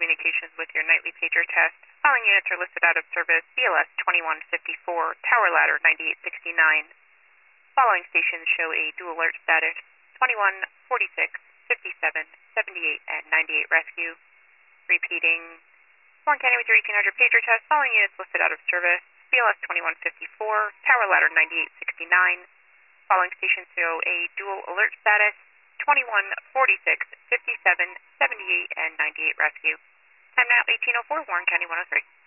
communications with your nightly pager test. Following units are listed out of service. BLS 2154, Tower Ladder 9869. Following stations show a dual alert status. 21, 46, 57, 78, and 98 rescue. Repeating. Warren County with your 1800 pager test. Following units listed out of service. BLS 2154, Tower Ladder 9869. Following stations show a dual alert status. 21, 46, 57, 78, and 98 rescue. Time now 1804, Warren County 103.